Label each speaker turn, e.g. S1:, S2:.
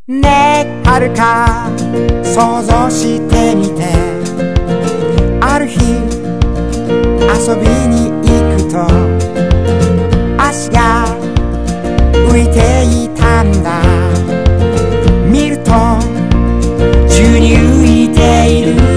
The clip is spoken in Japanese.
S1: ねえはるか想像してみて、ある日遊びに行くと足が浮いていたんだ。見ると宙に浮いている